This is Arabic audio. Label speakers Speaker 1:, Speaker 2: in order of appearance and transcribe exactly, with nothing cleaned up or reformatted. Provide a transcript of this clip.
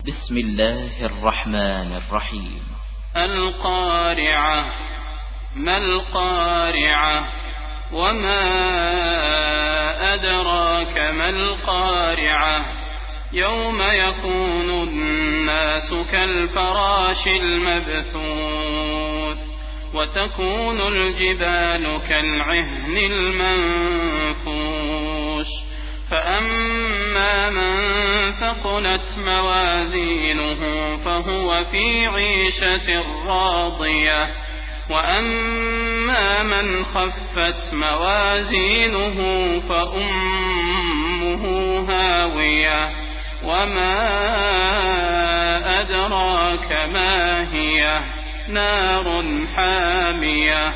Speaker 1: بسم الله الرحمن الرحيم.
Speaker 2: القارعة. ما القارعة؟ وما أدراك ما القارعة؟ يوم يكون الناس كالفراش المبثوث وتكون الجبال كالعهن المنفوش فأما من ثقلت موازينه فهو في عيشة راضية وأما من خفت موازينه فأمه هاوية وما أدراك ما هي نار حامية